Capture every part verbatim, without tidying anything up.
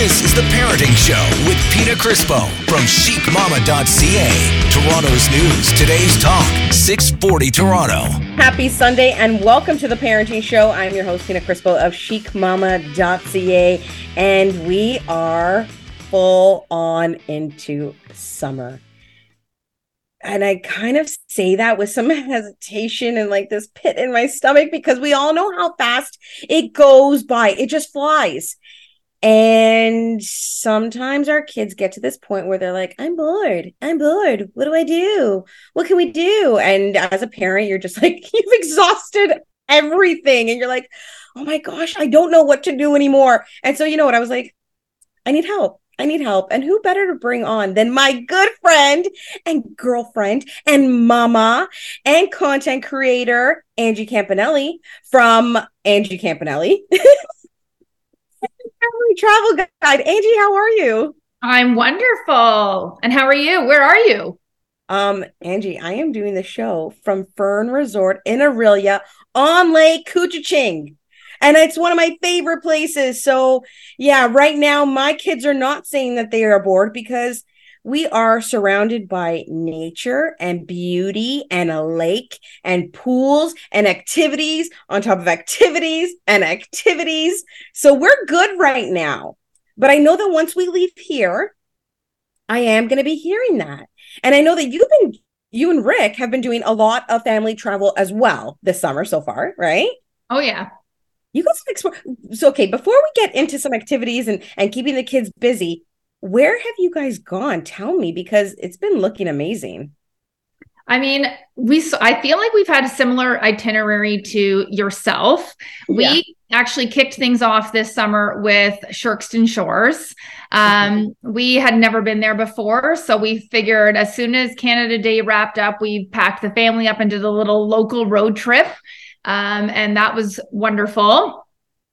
This is The Parenting Show with Pina Crispo from chic mama dot c a. Toronto's news, today's talk, six forty Toronto. Happy Sunday and welcome to The Parenting Show. I'm your host, Pina Crispo of chic mama dot c a, and we are full on into summer. And I kind of say that with some hesitation and like this pit in my stomach because we all know how fast it goes by. It just flies. And sometimes our kids get to this point where they're like, I'm bored. I'm bored. What do I do? What can we do? And as a parent, you're just like, you've exhausted everything. And you're like, oh my gosh, I don't know what to do anymore. And so, you know what? I was like, I need help. I need help. And who better to bring on than my good friend and girlfriend and mama and content creator, Angie Campanelli from Angie Campanelli. Travel guide. Angie, how are you? I'm wonderful. And how are you? Where are you? Um, Angie, I am doing the show from Fern Resort in Orillia on Lake Couchiching. And it's one of my favorite places. So yeah, right now my kids are not saying that they are bored because we are surrounded by nature and beauty and a lake and pools and activities on top of activities and activities. So we're good right now. But I know that once we leave here, I am going to be hearing that. And I know that you've been, you and Rick have been doing a lot of family travel as well this summer so far, right? Oh, yeah. You guys explore. So, okay, before we get into some activities and, and keeping the kids busy, where have you guys gone? Tell me, because it's been looking amazing. I mean, we. I feel like we've had a similar itinerary to yourself. Yeah. We actually kicked things off this summer with Sharkston Shores. Um, mm-hmm. We had never been there before, so we figured as soon as Canada Day wrapped up, we packed the family up into the little local road trip, um, and that was wonderful.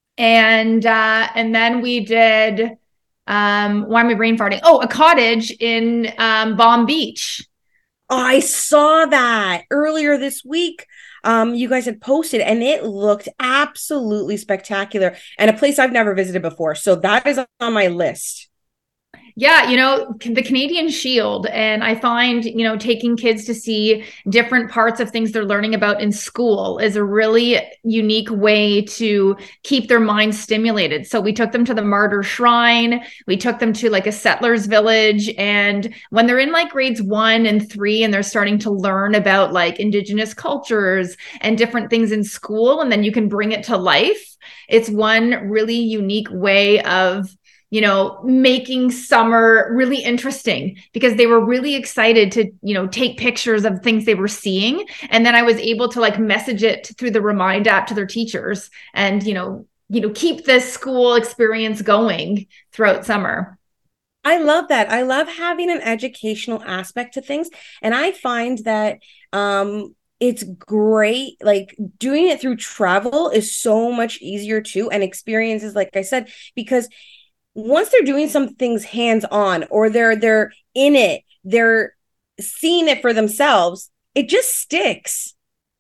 And uh, and then we did. Um, why am I brain farting? Oh, a cottage in um, Bomb Beach. Oh, I saw that earlier this week. Um, you guys had posted and it looked absolutely spectacular and a place I've never visited before. So that is on my list. Yeah, you know, the Canadian Shield. And I find, you know, taking kids to see different parts of things they're learning about in school is a really unique way to keep their minds stimulated. So we took them to the Martyr Shrine. We took them to like a settlers village. And when they're in like grades one and three, and they're starting to learn about like Indigenous cultures and different things in school, and then you can bring it to life. It's one really unique way of you know, making summer really interesting because they were really excited to, you know, take pictures of things they were seeing. And then I was able to like message it through the Remind app to their teachers and, you know, you know, keep this school experience going throughout summer. I love that. I love having an educational aspect to things. And I find that, um, it's great. Like doing it through travel is so much easier too. And experiences, like I said, because once they're doing some things hands-on or they're they're in it, they're seeing it for themselves, it just sticks.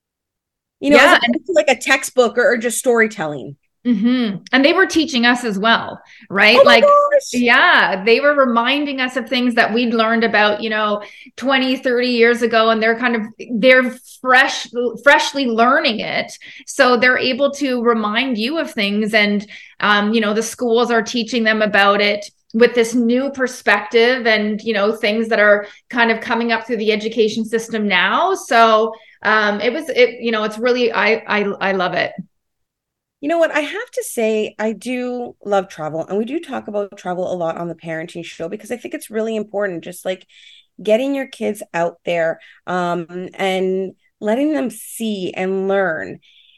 You know, yeah. It's like a textbook or, or just storytelling. Mm-hmm. And they were teaching us as well, right? Oh like, gosh. yeah, they were reminding us of things that we'd learned about, you know, twenty, thirty years ago. And they're kind of, they're fresh, freshly learning it. So they're able to remind you of things. And, um, you know, the schools are teaching them about it with this new perspective and, you know, things that are kind of coming up through the education system now. So um, it was, it, you know, it's really, I, I, I love it. You know what? I have to say, I do love travel. And we do talk about travel a lot on the Parenting Show because I think it's really important, just like getting your kids out there um, and letting them see and learn.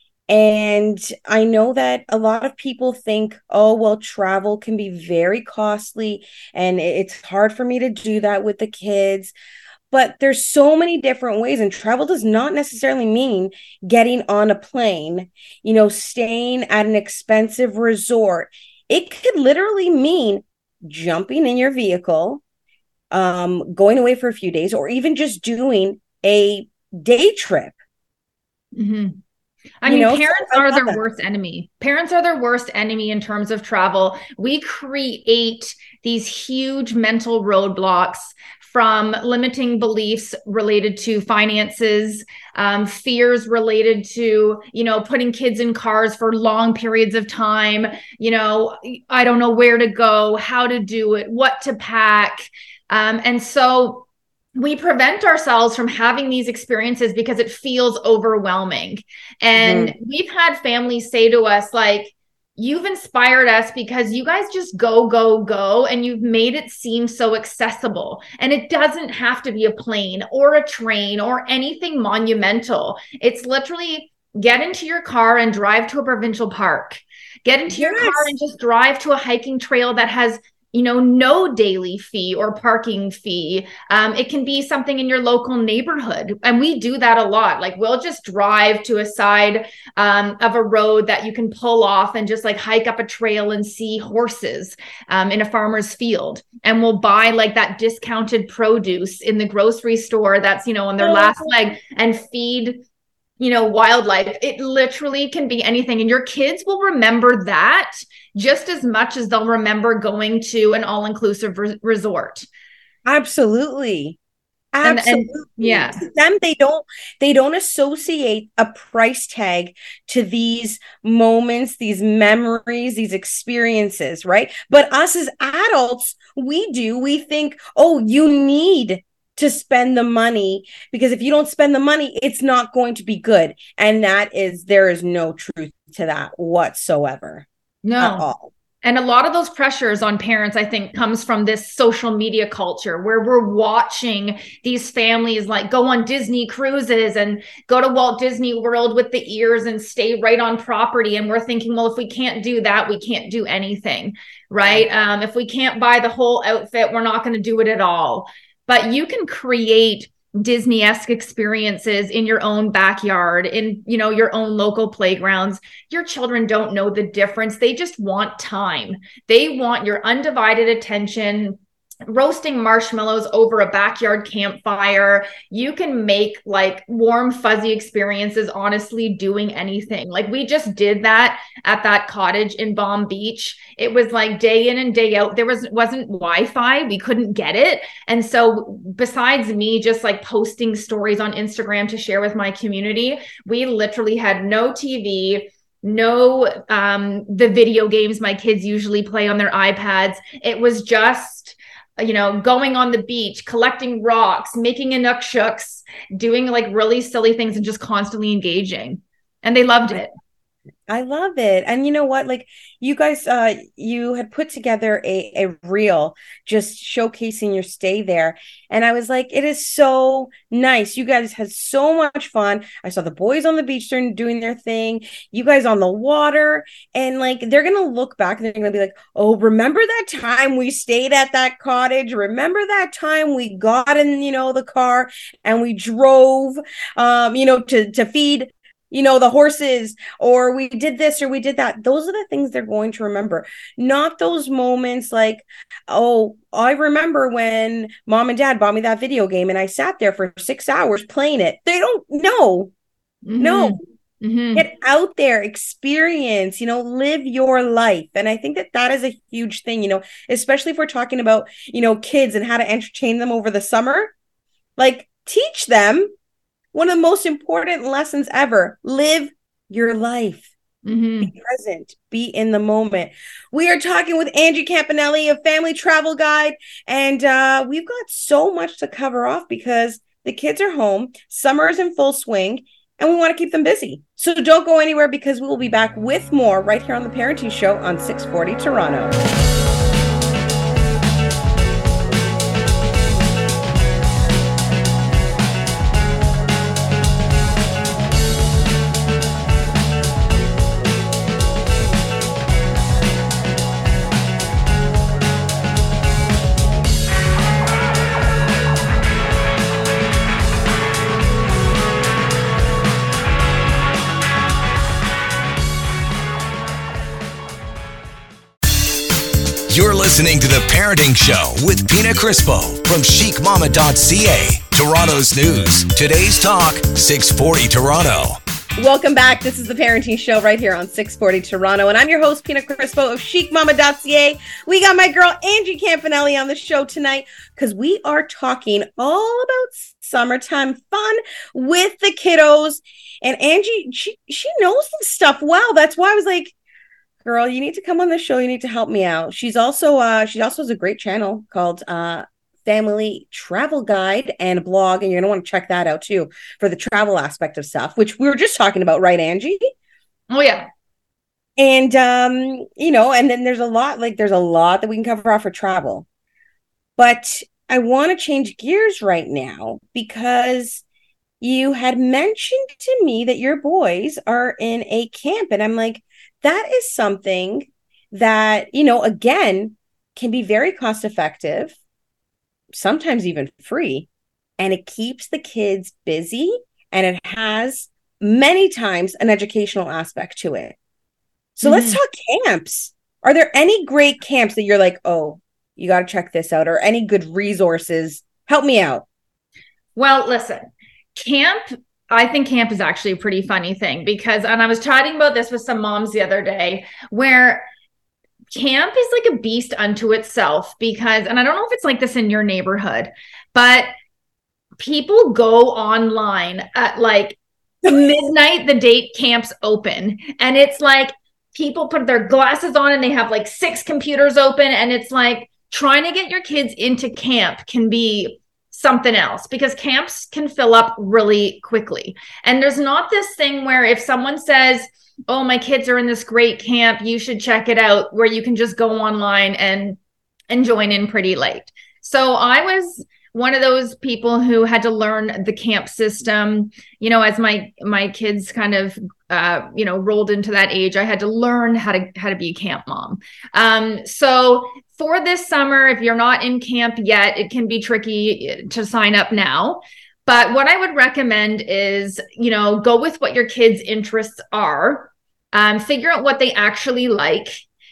And I know that a lot of people think, oh, well, travel can be very costly and it's hard for me to do that with the kids. But there's so many different ways, and travel does not necessarily mean getting on a plane, you know, staying at an expensive resort. It could literally mean jumping in your vehicle, um, going away for a few days, or even just doing a day trip. Mm-hmm. I mean, You know, parents so I are love their that. worst enemy. Parents are their worst enemy in terms of travel. We create these huge mental roadblocks from limiting beliefs related to finances, um, fears related to, you know, putting kids in cars for long periods of time. You know, I don't know where to go, how to do it, what to pack. Um, and so we prevent ourselves from having these experiences because it feels overwhelming. And Mhm. we've had families say to us, like, you've inspired us because you guys just go, go, go, and you've made it seem so accessible. And it doesn't have to be a plane or a train or anything monumental. It's literally get into your car and drive to a provincial park. Get into your car Yes. and just drive to a hiking trail that has, you know, no daily fee or parking fee. Um, it can be something in your local neighborhood. And we do that a lot. Like we'll just drive to a side um, of a road that you can pull off and just like hike up a trail and see horses um, in a farmer's field. And we'll buy like that discounted produce in the grocery store that's, you know, on their last leg and feed you know, wildlife. It literally can be anything. And your kids will remember that just as much as they'll remember going to an all-inclusive re- resort. Absolutely. And, Absolutely. and yeah. To them, they don't they don't associate a price tag to these moments, these memories, these experiences, right? But us as adults, we do. We think, oh, you need to spend the money because if you don't spend the money, it's not going to be good. And that is, there is no truth to that whatsoever. No. At all. And a lot of those pressures on parents, I think, comes from this social media culture where we're watching these families like go on Disney cruises and go to Walt Disney World with the ears and stay right on property. And we're thinking, well, if we can't do that, we can't do anything, right? Um, if we can't buy the whole outfit, we're not going to do it at all. But you can create Disney-esque experiences in your own backyard, in, you know, your own local playgrounds. Your children don't know the difference. They just want time. They want your undivided attention. Roasting marshmallows over a backyard campfire. You can make like warm, fuzzy experiences, honestly, doing anything. Like we just did that at that cottage in Palm Beach. It was like day in and day out. There was, wasn't Wi-Fi. We couldn't get it. And so besides me just like posting stories on Instagram to share with my community, we literally had no T V, no um, the video games my kids usually play on their iPads. It was just, you know, going on the beach, collecting rocks, making inukshuk's, doing like really silly things and just constantly engaging. And they loved it. I love it. And you know what? Like you guys, uh, you had put together a, a reel just showcasing your stay there. And I was like, it is so nice. You guys had so much fun. I saw the boys on the beach doing their thing, you guys on the water. And like, they're going to look back and they're going to be like, oh, remember that time we stayed at that cottage? Remember that time we got in, you know, the car and we drove, um, you know, to, to feed you know, the horses, or we did this or we did that. Those are the things they're going to remember, not those moments like, oh, I remember when mom and dad bought me that video game and I sat there for six hours playing it. They don't know. Mm-hmm. No. Mm-hmm. Get out there, experience, you know, live your life. And I think that that is a huge thing, you know, especially if we're talking about, you know, kids and how to entertain them over the summer. Like, teach them. One of the most important lessons ever, live your life. Mm-hmm. Be present, be in the moment. We are talking with Angie Campanelli of Family Travel Guide, and uh, we've got so much to cover off because the kids are home, summer is in full swing, and we want to keep them busy. So don't go anywhere because we will be back with more right here on The Parenting Show on six forty Toronto. You're listening to The Parenting Show with Pina Crispo from chic mama dot c a. Toronto's news. Today's talk, six forty Toronto. Welcome back. This is the Parenting Show right here on six forty Toronto. And I'm your host, Pina Crispo of chic mama dot c a. We got my girl, Angie Campanelli, on the show tonight because we are talking all about summertime fun with the kiddos. And Angie, she, she knows this stuff well. That's why I was like, girl, you need to come on the show. You need to help me out. She's also, uh, she also has a great channel called uh, Family Travel Guide and blog, and you're gonna want to check that out too for the travel aspect of stuff, which we were just talking about, right, Angie? Oh yeah. And um, you know, and then there's a lot, like there's a lot that we can cover off for travel. But I want to change gears right now because you had mentioned to me that your boys are in a camp, and I'm like, that is something that, you know, again, can be very cost effective, sometimes even free, and it keeps the kids busy, and it has many times an educational aspect to it. So mm-hmm. let's talk camps. Are there any great camps that you're like, oh, you got to check this out, or any good resources? Help me out. Well, listen, camp, I think camp is actually a pretty funny thing because, and I was chatting about this with some moms the other day, where camp is like a beast unto itself because, and I don't know if it's like this in your neighborhood, but people go online at like midnight, the date camps open. And it's like people put their glasses on and they have like six computers open. And it's like trying to get your kids into camp can be something else because camps can fill up really quickly. And there's not this thing where if someone says, oh, my kids are in this great camp, you should check it out, where you can just go online and and join in pretty late. So I was one of those people who had to learn the camp system, you know, as my my kids kind of uh, you know, rolled into that age, I had to learn how to how to be a camp mom. Um, so for this summer, if you're not in camp yet, it can be tricky to sign up now. But what I would recommend is, you know, go with what your kids' interests are, um, figure out what they actually like,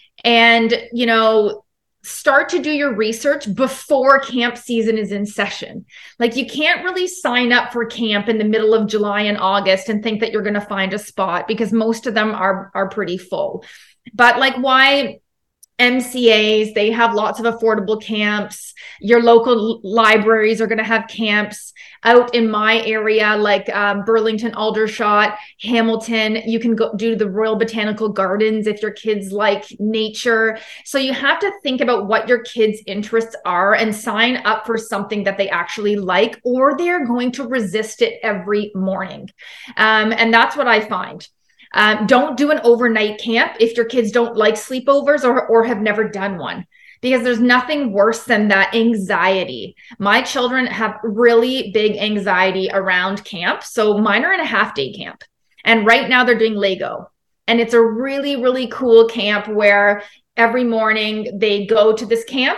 and, you know, start to do your research before camp season is in session. Like you can't really sign up for camp in the middle of July and August and think that you're going to find a spot because most of them are, are pretty full. But like why M C As, they have lots of affordable camps. Your local libraries are going to have camps. Out in my area, like um, Burlington, Aldershot, Hamilton, you can go do the Royal Botanical Gardens if your kids like nature. So you have to think about what your kids' interests are and sign up for something that they actually like, or they're going to resist it every morning. Um, and that's what I find. Um, don't do an overnight camp if your kids don't like sleepovers or, or have never done one, because there's nothing worse than that anxiety. My children have really big anxiety around camp. So mine are in a half day camp. And right now they're doing Lego. And it's a really, really cool camp where every morning they go to this camp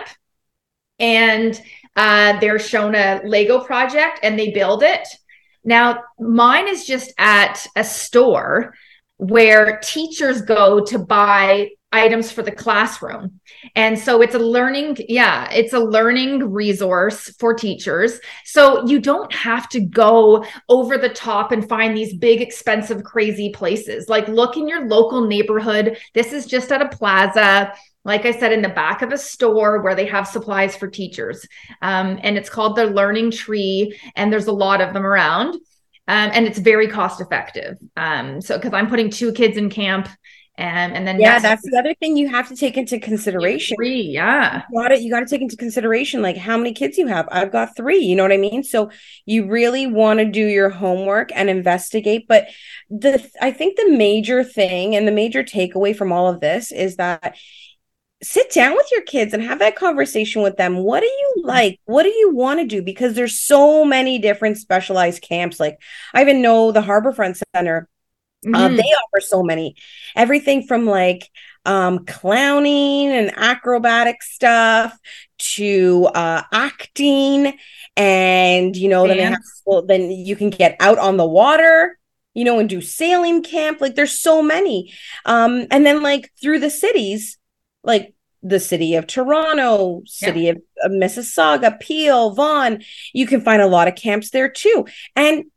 and uh, they're shown a Lego project and they build it. Now, mine is just at a store where teachers go to buy items for the classroom. And so it's a learning, yeah, it's a learning resource for teachers. So you don't have to go over the top and find these big, expensive, crazy places. Like look in your local neighborhood. This is just at a plaza, like I said, in the back of a store where they have supplies for teachers. Um, and it's called the Learning Tree. And there's a lot of them around. Um, and it's very cost effective. Um, so because I'm putting two kids in camp, and and then yeah, that's the other thing you have to take into consideration. Three, yeah, you got to you got to take into consideration like how many kids you have. I've got three. You know what I mean? So you really want to do your homework and investigate. But the I think the major thing and the major takeaway from all of this is that sit down with your kids and have that conversation with them. What do you like? What do you want to do? Because there's so many different specialized camps. Like I even know the Harborfront Center, mm-hmm. uh, they offer so many, everything from like um, clowning and acrobatic stuff to uh, acting. And, you know, then, they have, well, then you can get out on the water, you know, and do sailing camp. Like there's so many. Um, and then like through the cities, like the city of Toronto, city yeah. of, of Mississauga, Peel, Vaughan, you can find a lot of camps there too. And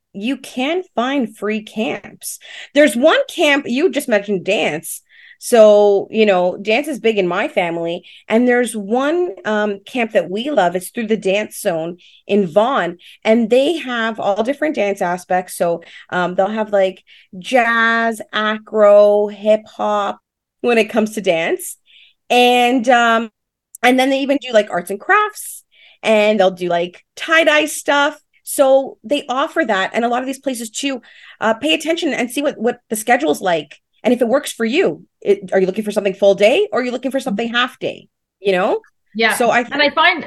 you can find free camps. There's one camp, you just mentioned dance. So, you know, dance is big in my family. And there's one um, camp that we love. It's through the Dance Zone in Vaughan. And they have all different dance aspects. So um, they'll have like jazz, acro, hip hop when it comes to dance. And um, and then they even do like arts and crafts. And they'll do like tie-dye stuff. So they offer that. And a lot of these places too, uh, pay attention and see what, what the schedule's like. And if it works for you, it, are you looking for something full day or are you looking for something half day? You know? Yeah. So I th- and I find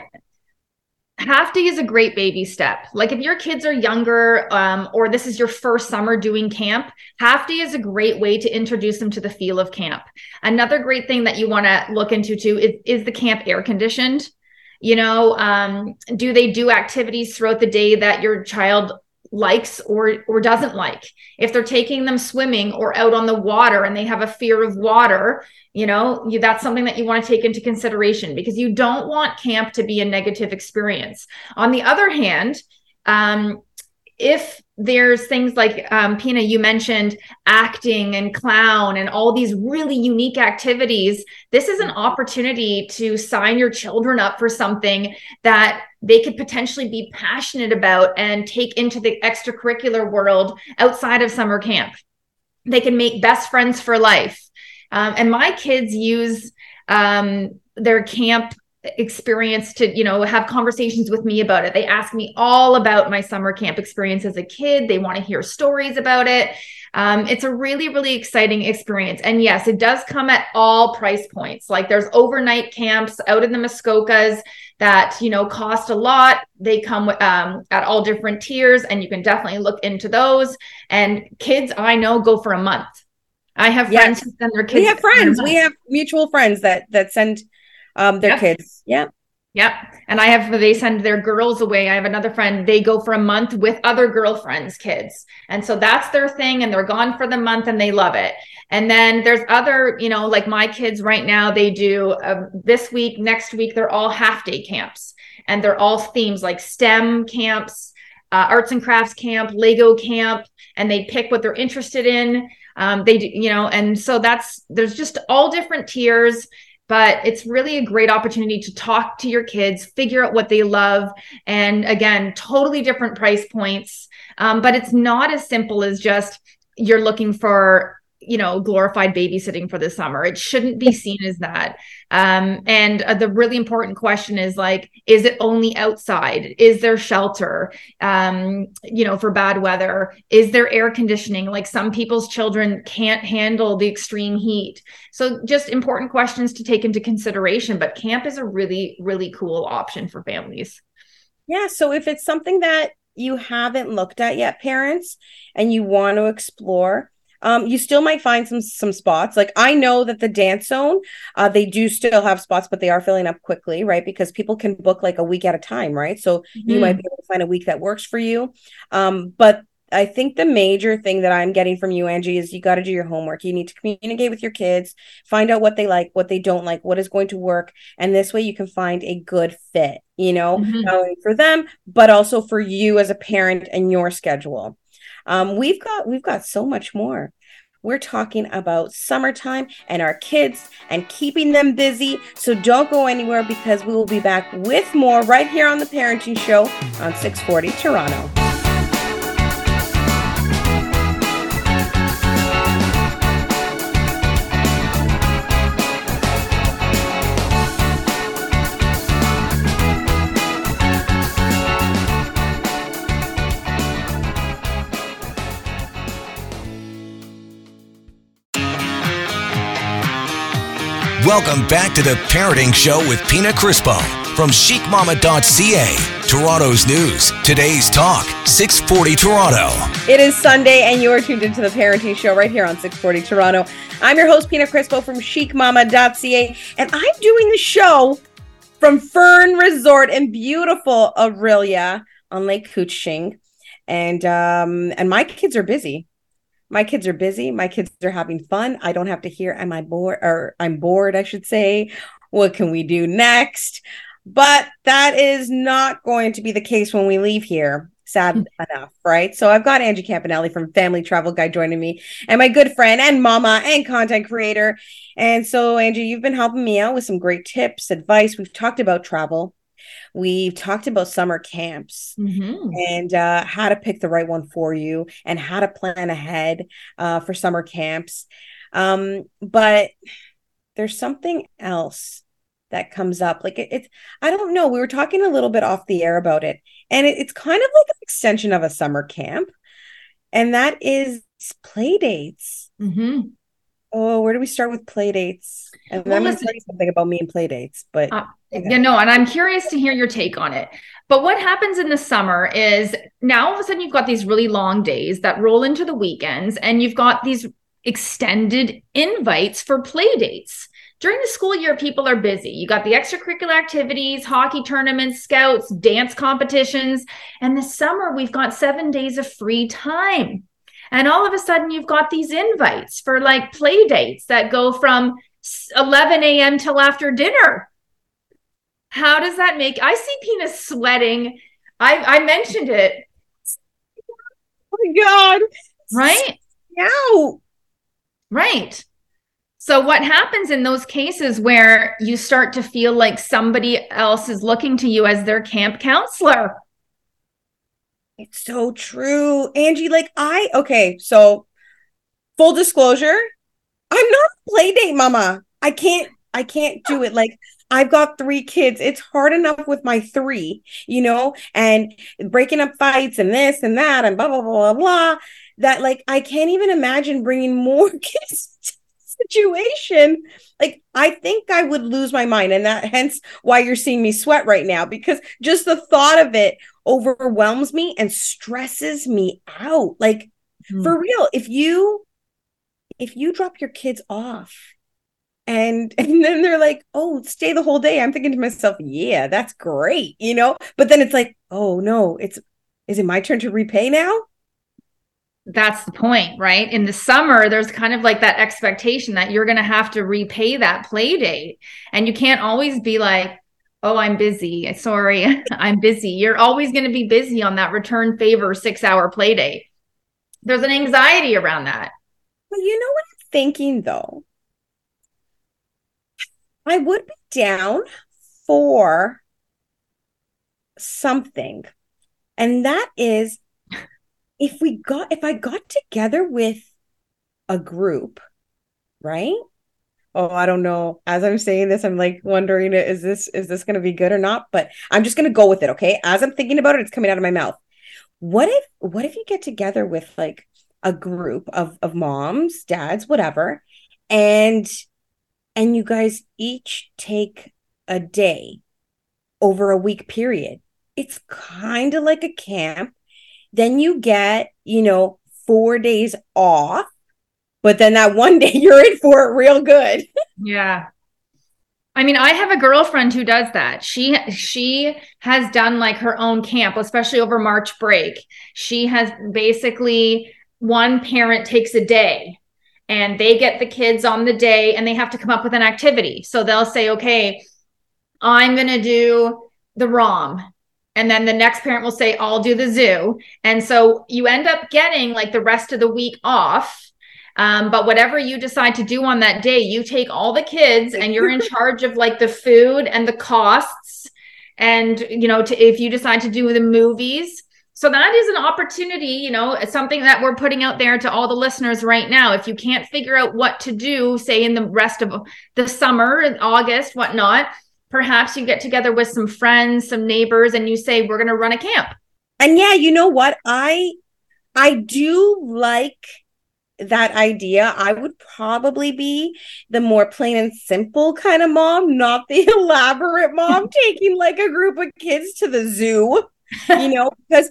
half day is a great baby step. Like if your kids are younger, um, or this is your first summer doing camp, half day is a great way to introduce them to the feel of camp. Another great thing that you want to look into too is, is the camp air conditioned? You know, um, do they do activities throughout the day that your child likes or or doesn't like? If they're taking them swimming or out on the water and they have a fear of water, you know, you, that's something that you want to take into consideration, because you don't want camp to be a negative experience. On the other hand, um, if there's things like, um, Pina, you mentioned acting and clown and all these really unique activities, this is an opportunity to sign your children up for something that they could potentially be passionate about and take into the extracurricular world outside of summer camp. They can make best friends for life. Um, and my kids use um, their camp experience to, you know, have conversations with me about it. They ask me all about my summer camp experience as a kid. They want to hear stories about it. Um, it's a really, really exciting experience. And yes, it does come at all price points. Like there's overnight camps out in the Muskokas that, you know, cost a lot. They come um, at all different tiers, and you can definitely look into those. And kids I know go for a month. I have yes. friends who send their kids. We have friends. We have mutual friends that that send um, their yep. kids. Yeah. Yep. And I have, they send their girls away. I have another friend, they go for a month with other girlfriends' kids. And so that's their thing. And they're gone for the month and they love it. And then there's other, you know, like my kids right now, they do uh, this week, next week, they're all half day camps, and they're all themes like STEM camps, uh, arts and crafts camp, Lego camp, and they pick what they're interested in. Um, they do, you know, and so that's, there's just all different tiers. But it's really a great opportunity to talk to your kids, figure out what they love. And again, totally different price points. Um, but it's not as simple as just you're looking for, you know, glorified babysitting for the summer. It shouldn't be seen as that. Um, and uh, the really important question is like, is it only outside? Is there shelter, um, you know, for bad weather? Is there air conditioning? Like some people's children can't handle the extreme heat. So just important questions to take into consideration. But camp is a really, really cool option for families. Yeah. So if it's something that you haven't looked at yet, parents, and you want to explore, Um, you still might find some some spots. Like I know that the Dance Zone, uh, they do still have spots, but they are filling up quickly, right? Because people can book like a week at a time, right? So mm-hmm. you might be able to find a week that works for you. Um, but I think the major thing that I'm getting from you, Angie, is you got to do your homework. You need to communicate with your kids, find out what they like, what they don't like, what is going to work. And this way you can find a good fit, you know, mm-hmm. not only for them, but also for you as a parent and your schedule. Um, we've got we've got so much more. We're talking about summertime and our kids and keeping them busy. So don't go anywhere, because we will be back with more right here on The Parenting Show on six forty Toronto. Welcome back to The Parenting Show with Pina Crispo from chic mama dot c a, Toronto's news, today's talk, six forty Toronto. It is Sunday and you're tuned into The Parenting Show right here on six forty Toronto. I'm your host, Pina Crispo from chic mama dot c a, and I'm doing the show from Fern Resort in beautiful Orillia on Lake Couchiching. And, um, and my kids are busy. My kids are busy. My kids are having fun. I don't have to hear, am I bored? Or I'm bored, I should say. What can we do next? But that is not going to be the case when we leave here. sad enough, right? So I've got Angie Campanelli from Family Travel Guide joining me, and my good friend and mama and content creator. And so, Angie, you've been helping me out with some great tips, advice. We've talked about travel. We've talked about summer camps mm-hmm. and uh, how to pick the right one for you and how to plan ahead uh, for summer camps. Um, but there's something else that comes up. Like it, it's, I don't know. We were talking a little bit off the air about it, and it, it's kind of like an extension of a summer camp, and that is play dates. Mm-hmm. Oh, where do we start with play dates? And well, I'm going to tell you something about me and play dates, but uh, yeah, no, and I'm curious to hear your take on it. But what happens in the summer is now all of a sudden you've got these really long days that roll into the weekends, and you've got these extended invites for play dates. During the school year, people are busy. You got the extracurricular activities, hockey tournaments, scouts, dance competitions. And the summer, we've got seven days of free time. And all of a sudden, you've got these invites for like play dates that go from eleven a.m. till after dinner. How does that make? I see Pina sweating. I, I mentioned it. Oh my God. Right? No. Right. So what happens in those cases where you start to feel like somebody else is looking to you as their camp counselor? It's so true. Angie, like I, okay, so full disclosure, I'm not a play date mama. I can't, I can't do it. Like I've got three kids. It's hard enough with my three, you know, and breaking up fights and this and that and blah, blah, blah, blah, blah, that like, I can't even imagine bringing more kids situation. Like I think I would lose my mind, and that hence why you're seeing me sweat right now, because just the thought of it overwhelms me and stresses me out. Like mm. for real, if you if you drop your kids off and and then they're like, oh, stay the whole day, I'm thinking to myself, yeah, that's great, you know, but then it's like, oh no, it's is it my turn to repay now? That's the point, right? In the summer, there's kind of like that expectation that you're going to have to repay that play date. And you can't always be like, oh, I'm busy. Sorry, I'm busy. You're always going to be busy on that return favor six hour play date. There's an anxiety around that. Well, you know what I'm thinking though? I would be down for something. And that is, If we got, if I got together with a group, right? Oh, I don't know. As I'm saying this, I'm like wondering, is this, is this going to be good or not? But I'm just going to go with it. Okay. As I'm thinking about it, it's coming out of my mouth. What if, what if you get together with like a group of, of moms, dads, whatever, and, and you guys each take a day over a week period? It's kind of like a camp. Then you get, you know, four days off, but then that one day you're in for it real good. Yeah. I mean, I have a girlfriend who does that. She, she has done like her own camp, especially over March break. She has basically one parent takes a day and they get the kids on the day and they have to come up with an activity. So they'll say, okay, I'm going to do the ROM. And then the next parent will say, I'll do the zoo. And so you end up getting like the rest of the week off. Um, but whatever you decide to do on that day, you take all the kids and you're in charge of like the food and the costs. And, you know, to, if you decide to do the movies. So that is an opportunity, you know, it's something that we're putting out there to all the listeners right now. If you can't figure out what to do, say in the rest of the summer, August, whatnot, perhaps you get together with some friends, some neighbors, and you say, we're going to run a camp. And yeah, you know what? I, I do like that idea. I would probably be the more plain and simple kind of mom, not the elaborate mom taking like a group of kids to the zoo, you know, because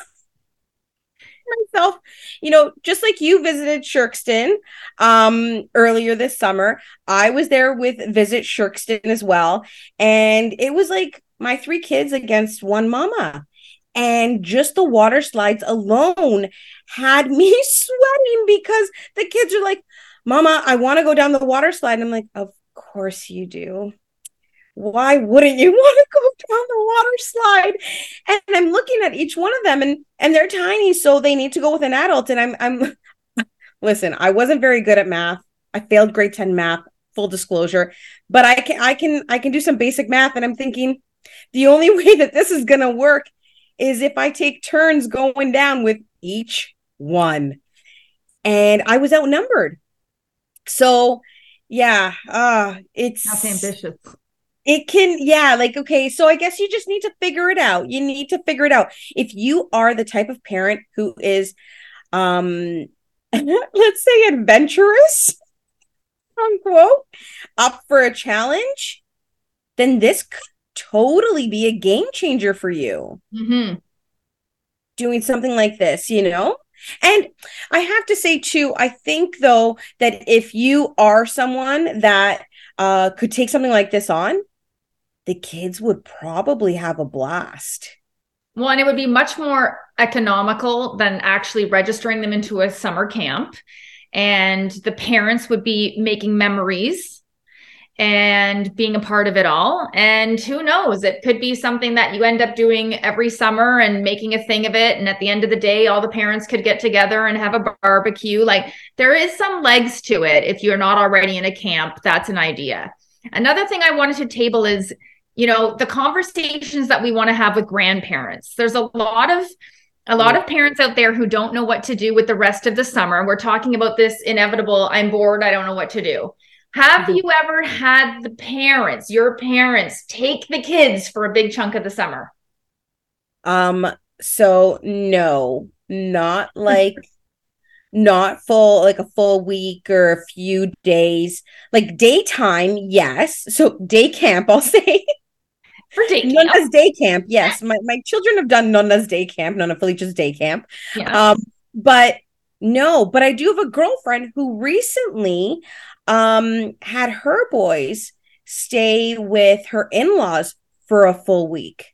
myself, you know, just like you visited Shirkston um, earlier this summer, I was there with Visit Shirkston as well. And it was like my three kids against one mama. And just the water slides alone had me sweating because the kids are like, Mama, I want to go down the water slide. And I'm like, of course you do. Why wouldn't you want to go on the water slide. And I'm looking at each one of them, and and they're tiny, so they need to go with an adult. And I'm I'm listen, I wasn't very good at math. I failed grade ten math, full disclosure, but I can I can I can do some basic math, and I'm thinking the only way that this is going to work is if I take turns going down with each one. And I was outnumbered. So, yeah, uh, it's That's ambitious. It can, yeah, like, okay, so I guess you just need to figure it out. You need to figure it out. If you are the type of parent who is, um, let's say, adventurous, unquote, up for a challenge, then this could totally be a game changer for you. Mm-hmm. Doing something like this, you know? And I have to say, too, I think, though, that if you are someone that uh, could take something like this on, the kids would probably have a blast. Well, and it would be much more economical than actually registering them into a summer camp. And the parents would be making memories and being a part of it all. And who knows, it could be something that you end up doing every summer and making a thing of it. And at the end of the day, all the parents could get together and have a barbecue. Like, there is some legs to it. If you're not already in a camp, that's an idea. Another thing I wanted to table is, you know, the conversations that we want to have with grandparents. There's a lot of A lot of parents out there who don't know what to do with the rest of the summer. We're talking about this inevitable, I'm bored, I don't know what to do. Have you ever had the parents, your parents, take the kids for a big chunk of the summer? Um, so no, not like, not full, like a full week or a few days, like daytime. Yes. So day camp, I'll say. For day camp. Nonna's day camp. Yes. My, my children have done Nonna's day camp, Nonna Felicia's day camp. Yeah. Um, but no, but I do have a girlfriend who recently um had her boys stay with her in-laws for a full week.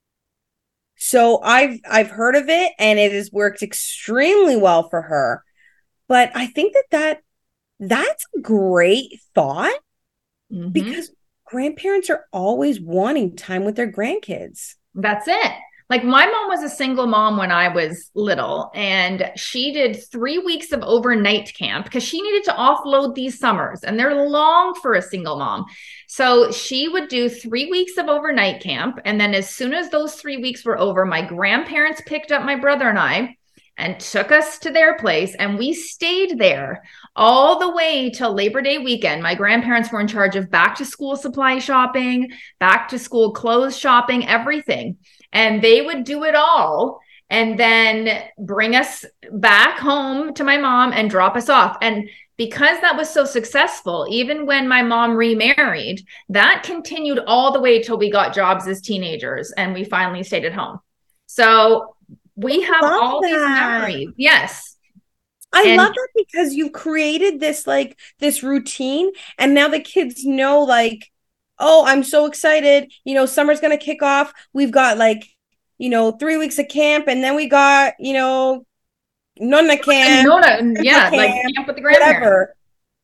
So I've I've heard of it, and it has worked extremely well for her. But I think that, that that's a great thought, mm-hmm. because grandparents are always wanting time with their grandkids. That's it. Like, my mom was a single mom when I was little, and she did three weeks of overnight camp because she needed to offload these summers, and they're long for a single mom. So she would do three weeks of overnight camp. And then as soon as those three weeks were over, my grandparents picked up my brother and I and took us to their place, and we stayed there all the way till Labor Day weekend. My grandparents were in charge of back to school supply shopping, back to school clothes shopping, everything. And they would do it all and then bring us back home to my mom and drop us off. And because that was so successful, even when my mom remarried, that continued all the way till we got jobs as teenagers and we finally stayed at home. So we have all that. These memories. Yes. I and- love that, because you've created this, like, this routine, and now the kids know, like, oh, I'm so excited. You know, summer's going to kick off. We've got, like, you know, three weeks of camp, and then we got, you know, Nonna camp. Nonna, yeah, camp, like camp with the grandparents. Whatever.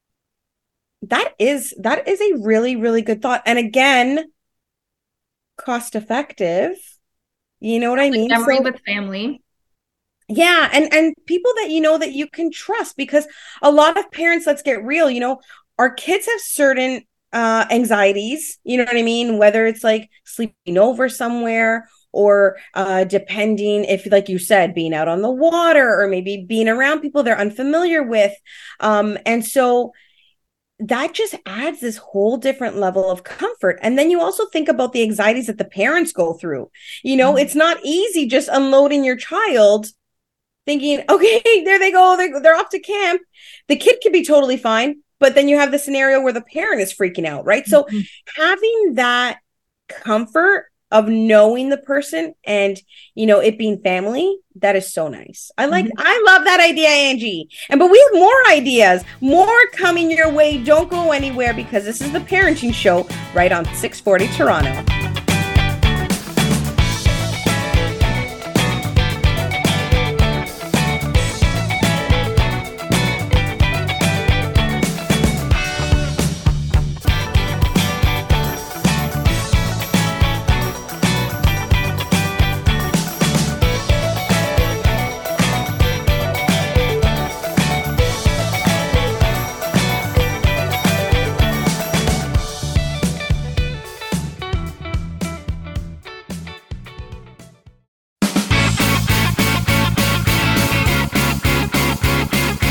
That is, that is a really, really good thought. And again, cost effective. You know what I mean? Memory so, with family. Yeah. And, and people that, you know, that you can trust, because a lot of parents, let's get real, you know, our kids have certain uh anxieties, you know what I mean, whether it's like sleeping over somewhere, or uh depending if, like you said, being out on the water, or maybe being around people they're unfamiliar with, um and so that just adds this whole different level of comfort. And then you also think about the anxieties that the parents go through. You know, mm-hmm. It's not easy just unloading your child thinking, okay, there they go, they're, they're off to camp. The kid could be totally fine, but then you have the scenario where the parent is freaking out, right? So mm-hmm. having that comfort of knowing the person and, you know, it being family, that is so nice. I like, mm-hmm. I love that idea, Angie. And, but we have more ideas, more coming your way. Don't go anywhere, because this is the Parenting Show right on six forty Toronto.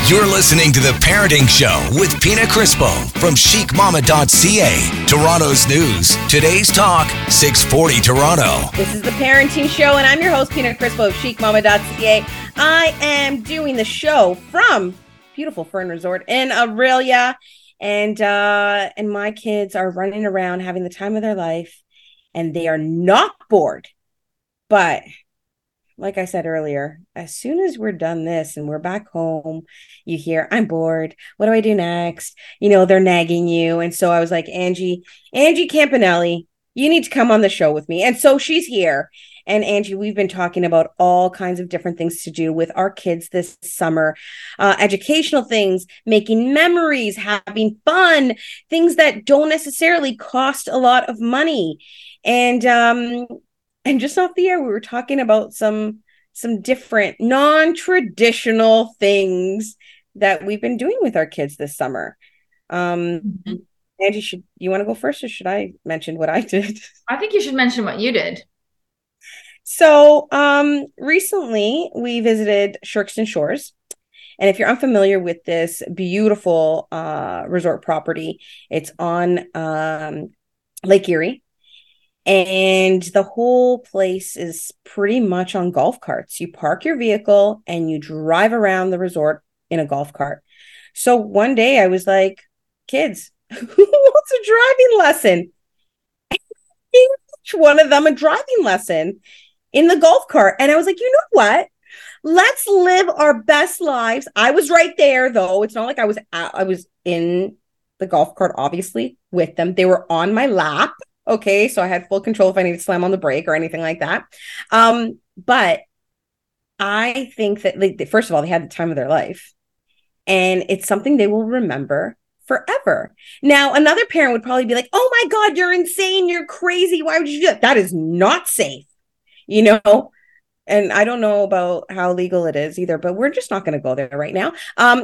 You're listening to The Parenting Show with Pina Crispo from chic mama dot c a, Toronto's news. Today's talk, six forty Toronto. This is The Parenting Show, and I'm your host, Pina Crispo of chic mama dot c a. I am doing the show from beautiful Fern Resort in Aurelia, and uh, and my kids are running around having the time of their life, and they are not bored. But like I said earlier, as soon as we're done this and we're back home, you hear, I'm bored. What do I do next? You know, they're nagging you. And so I was like, Angie, Angie Campanelli, you need to come on the show with me. And so she's here. And Angie, we've been talking about all kinds of different things to do with our kids this summer, uh, educational things, making memories, having fun, things that don't necessarily cost a lot of money. And, um, And just off the air, we were talking about some some different non-traditional things that we've been doing with our kids this summer. Um, mm-hmm. Angie, should you want to go first, or should I mention what I did? I think you should mention what you did. So um, recently, we visited Sherkston Shores. And if you're unfamiliar with this beautiful uh, resort property, it's on um, Lake Erie. And the whole place is pretty much on golf carts. You park your vehicle and you drive around the resort in a golf cart. So one day I was like, kids, who wants a driving lesson? Each one of them a driving lesson in the golf cart. And I was like, you know what? Let's live our best lives. I was right there, though. It's not like I was at, I was in the golf cart, obviously, with them. They were on my lap. Okay, so I had full control if I needed to slam on the brake or anything like that. Um, but I think that, like, first of all, they had the time of their life. And it's something they will remember forever. Now, another parent would probably be like, oh my God, you're insane. You're crazy. Why would you do that? That is not safe, you know? And I don't know about how legal it is either, but we're just not going to go there right now. Um,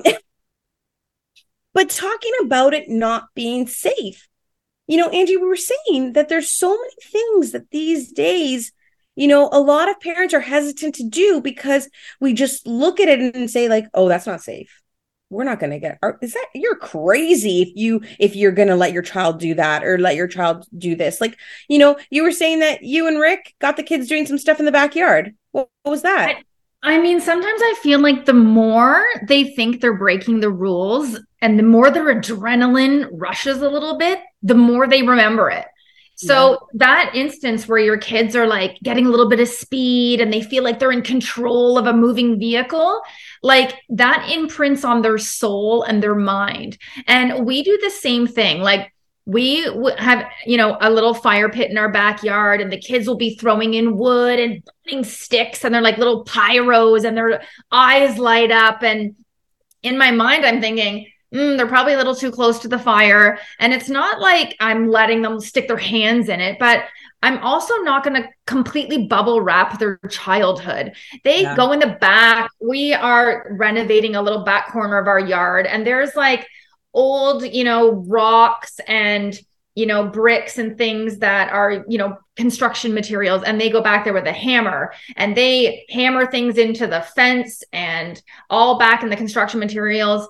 but talking about it not being safe, you know, Angie, we were saying that there's so many things that these days, you know, a lot of parents are hesitant to do because we just look at it and say like, oh, that's not safe. We're not going to get, is that, you're crazy if you, if you're going to let your child do that or let your child do this. Like, you know, you were saying that you and Rick got the kids doing some stuff in the backyard. What, what was that? I, I mean, sometimes I feel like the more they think they're breaking the rules and the more their adrenaline rushes a little bit, the more they remember it. So yeah. That instance where your kids are like getting a little bit of speed and they feel like they're in control of a moving vehicle, like that imprints on their soul and their mind. And we do the same thing. Like we w- have, you know, a little fire pit in our backyard and the kids will be throwing in wood and burning sticks and they're like little pyros and their eyes light up. And in my mind, I'm thinking, Mm, they're probably a little too close to the fire. And it's not like I'm letting them stick their hands in it, but I'm also not going to completely bubble wrap their childhood. They yeah. go in the back. We are renovating a little back corner of our yard. And there's like old, you know, rocks and, you know, bricks and things that are, you know, construction materials. And they go back there with a hammer and they hammer things into the fence and all back in the construction materials.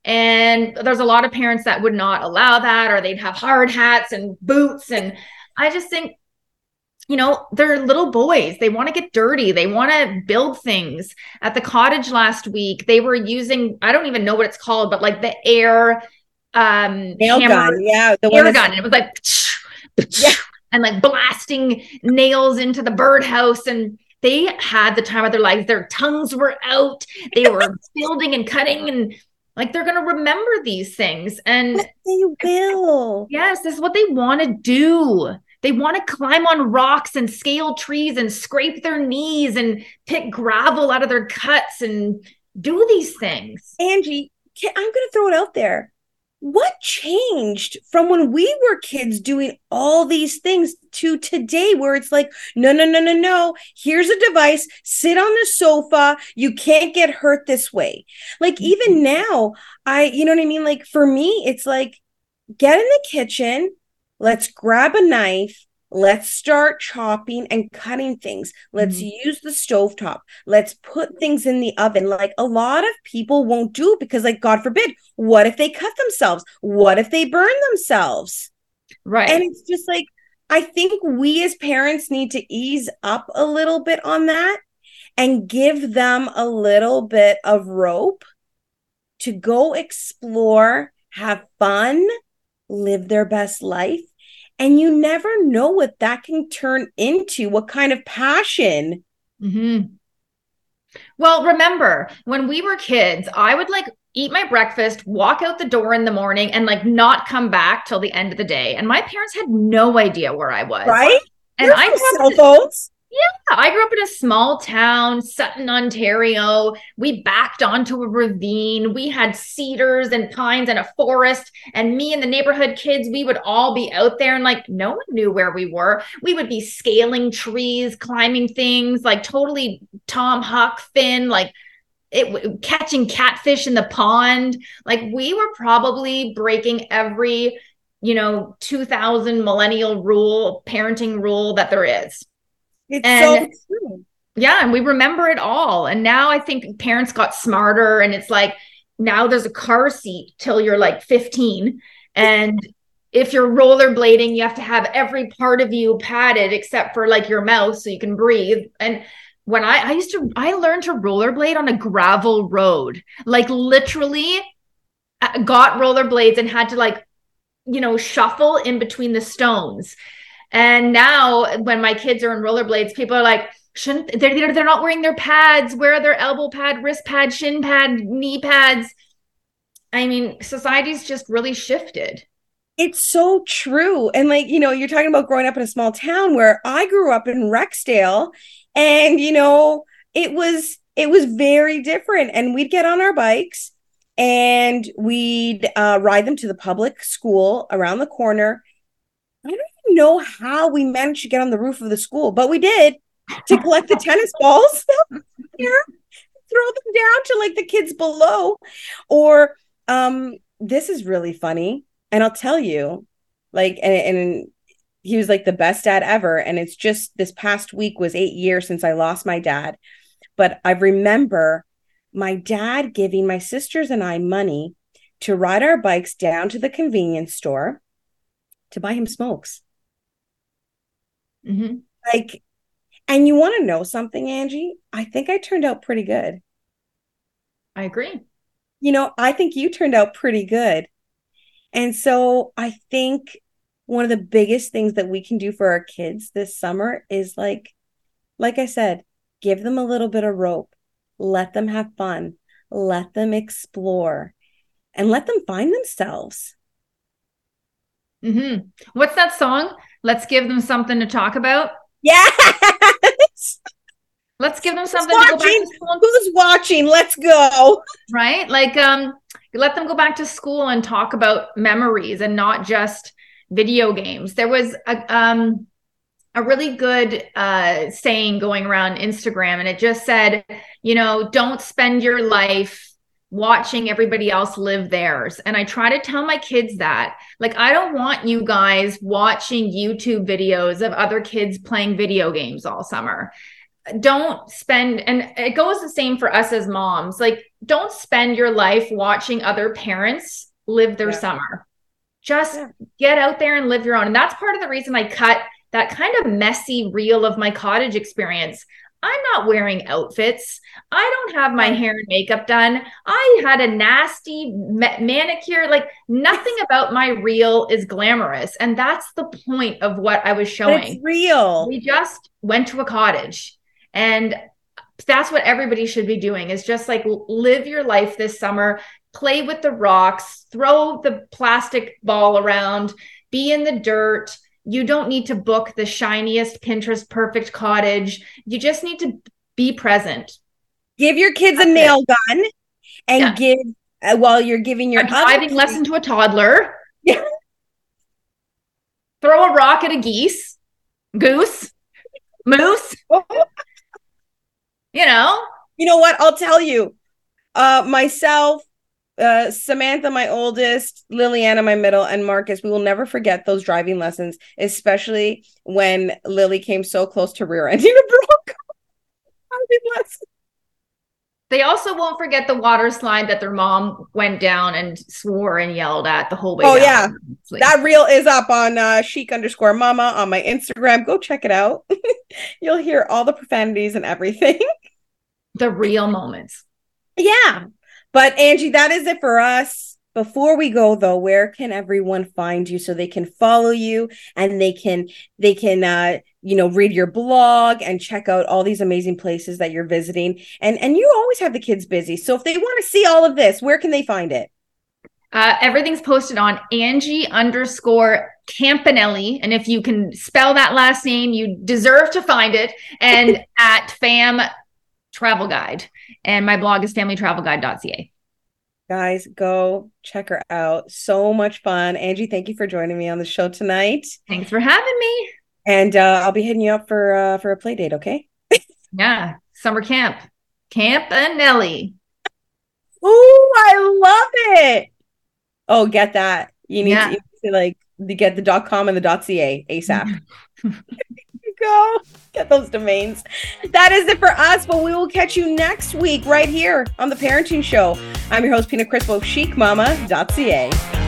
And there's a lot of parents that would not allow that, or they'd have hard hats and boots. And I just think, you know, they're little boys. They want to get dirty. They want to build things. At the cottage last week, they were using, I don't even know what it's called, but like the air um, nail hammer, gun. Yeah. The air gun. And it was like, yeah. and like blasting nails into the birdhouse. And they had the time of their lives. Their tongues were out. They were building and cutting and like, they're going to remember these things. And but they will. Yes, this is what they want to do. They want to climb on rocks and scale trees and scrape their knees and pick gravel out of their cuts and do these things. Angie, I'm going to throw it out there. What changed from when we were kids doing all these things to today where it's like, no, no, no, no, no. Here's a device. Sit on the sofa. You can't get hurt this way. Like mm-hmm. even now, I, you know what I mean? Like for me, it's like, get in the kitchen. Let's grab a knife. Let's start chopping and cutting things. Let's mm-hmm. use the stovetop. Let's put things in the oven. Like a lot of people won't do it because, like, God forbid, what if they cut themselves? What if they burn themselves? Right. And it's just like, I think we as parents need to ease up a little bit on that and give them a little bit of rope to go explore, have fun, live their best life. And you never know what that can turn into, what kind of passion. Mm-hmm. Well, remember, when we were kids, I would like eat my breakfast, walk out the door in the morning, and like not come back till the end of the day. And my parents had no idea where I was. Right? And I cell phones. Yeah, I grew up in a small town, Sutton, Ontario. We backed onto a ravine. We had cedars and pines and a forest. And me and the neighborhood kids, we would all be out there and like no one knew where we were. We would be scaling trees, climbing things, like totally Tom Huck Finn, like it catching catfish in the pond. Like we were probably breaking every, you know, two thousand millennial rule, parenting rule that there is. It's and, so true. Yeah. And we remember it all. And now I think parents got smarter and it's like, now there's a car seat till you're like fifteen. And if you're rollerblading, you have to have every part of you padded except for like your mouth so you can breathe. And when I, I used to, I learned to rollerblade on a gravel road, like literally got rollerblades and had to like, you know, shuffle in between the stones. And now when my kids are in rollerblades, people are like, shouldn't they're, they're not wearing their pads. Where are their elbow pad, wrist pad, shin pad, knee pads? I mean, society's just really shifted. It's so true. And like, you know, you're talking about growing up in a small town where I grew up in Rexdale and, you know, it was, it was very different. And we'd get on our bikes and we'd uh, ride them to the public school around the corner. I don't even know how we managed to get on the roof of the school, but we did to collect the tennis balls here, throw them down to like the kids below. Or um, this is really funny. And I'll tell you, like, and, and he was like the best dad ever. And it's just this past week was eight years since I lost my dad. But I remember my dad giving my sisters and I money to ride our bikes down to the convenience store to buy him smokes. Mm-hmm. Like, and you want to know something, Angie? I think I turned out pretty good. I agree. You know, I think you turned out pretty good. And so I think one of the biggest things that we can do for our kids this summer is like, like I said, give them a little bit of rope, let them have fun, let them explore, and let them find themselves. Mm-hmm. What's that song? Let's give them something to talk about. Yes. Let's give them something to go back to school. Who's watching? Let's go. Right? Like, um, let them go back to school and talk about memories and not just video games. There was a, um, a really good uh, saying going around Instagram, and it just said, you know, don't spend your life watching everybody else live theirs. And I try to tell my kids that, like, I don't want you guys watching YouTube videos of other kids playing video games all summer. Don't spend, and it goes the same for us as moms, like, don't spend your life watching other parents live their yeah. summer. Just yeah. get out there and live your own. And that's part of the reason I cut that kind of messy reel of my cottage experience. I'm not wearing outfits. I don't have my hair and makeup done. I had a nasty ma- manicure. Like, nothing about my reel is glamorous. And that's the point of what I was showing. But it's real. We just went to a cottage. And that's what everybody should be doing, is just like live your life this summer, play with the rocks, throw the plastic ball around, be in the dirt. You don't need to book the shiniest Pinterest perfect cottage. You just need to be present. Give your kids That's a nail it. gun and yeah. give, uh, while you're giving your a driving lesson to a toddler. Yeah. Throw a rock at a geese, goose, moose. You know, you know what? I'll tell you, uh, myself, uh, Samantha, my oldest, Liliana, my middle, and Marcus, we will never forget those driving lessons, especially when Lily came so close to rear-ending a Bronco. They also won't forget the water slide that their mom went down and swore and yelled at the whole way oh, down. yeah. That reel is up on uh, chic underscore mama on my Instagram. Go check it out. You'll hear all the profanities and everything. The real moments. Yeah. But Angie, that is it for us. Before we go, though, where can everyone find you so they can follow you and they can they can uh, you know, read your blog and check out all these amazing places that you're visiting? And and you always have the kids busy. So if they want to see all of this, where can they find it? Uh, everything's posted on Angie underscore Campanelli. And if you can spell that last name, you deserve to find it. And at Fam Travel Guide. And my blog is family travel guide dot c a. Guys, go check her out. So much fun. Angie, thank you for joining me on the show tonight. Thanks for having me. And uh, I'll be hitting you up for uh, for a play date, okay? Yeah, summer camp. Campanelli. Ooh, I love it. Oh, get that. You need, yeah. to, you need to like get the .com and the .ca ASAP. Go get those domains. That is it for us, but we will catch you next week right here on The Parenting Show. I'm your host, Pina Crispo of chic mama dot c a.